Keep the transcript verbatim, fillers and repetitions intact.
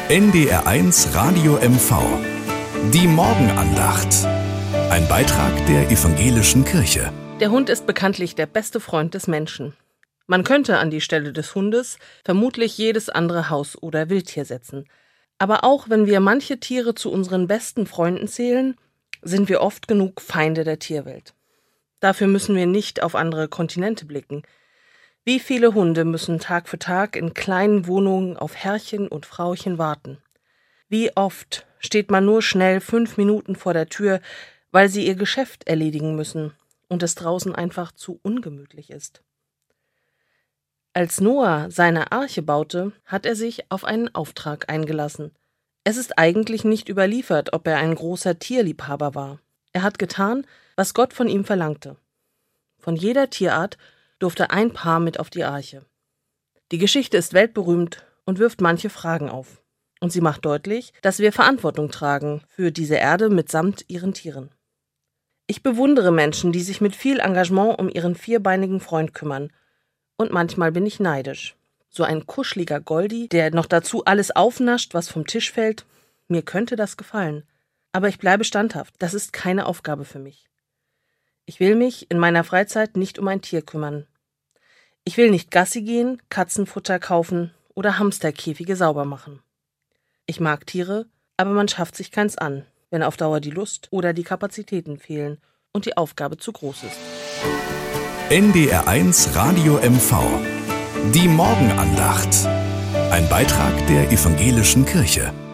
N D R eins Radio M V. Die Morgenandacht. Ein Beitrag der Evangelischen Kirche. Der Hund ist bekanntlich der beste Freund des Menschen. Man könnte an die Stelle des Hundes vermutlich jedes andere Haus- oder Wildtier setzen. Aber auch wenn wir manche Tiere zu unseren besten Freunden zählen, sind wir oft genug Feinde der Tierwelt. Dafür müssen wir nicht auf andere Kontinente blicken. Wie viele Hunde müssen Tag für Tag in kleinen Wohnungen auf Herrchen und Frauchen warten? Wie oft steht man nur schnell fünf Minuten vor der Tür, weil sie ihr Geschäft erledigen müssen und es draußen einfach zu ungemütlich ist? Als Noah seine Arche baute, hat er sich auf einen Auftrag eingelassen. Es ist eigentlich nicht überliefert, ob er ein großer Tierliebhaber war. Er hat getan, was Gott von ihm verlangte. Von jeder Tierart durfte ein Paar mit auf die Arche. Die Geschichte ist weltberühmt und wirft manche Fragen auf. Und sie macht deutlich, dass wir Verantwortung tragen für diese Erde mitsamt ihren Tieren. Ich bewundere Menschen, die sich mit viel Engagement um ihren vierbeinigen Freund kümmern. Und manchmal bin ich neidisch. So ein kuscheliger Goldi, der noch dazu alles aufnascht, was vom Tisch fällt. Mir könnte das gefallen. Aber ich bleibe standhaft. Das ist keine Aufgabe für mich. Ich will mich in meiner Freizeit nicht um ein Tier kümmern. Ich will nicht Gassi gehen, Katzenfutter kaufen oder Hamsterkäfige sauber machen. Ich mag Tiere, aber man schafft sich keins an, wenn auf Dauer die Lust oder die Kapazitäten fehlen und die Aufgabe zu groß ist. N D R eins Radio M V. Die Morgenandacht. Ein Beitrag der Evangelischen Kirche.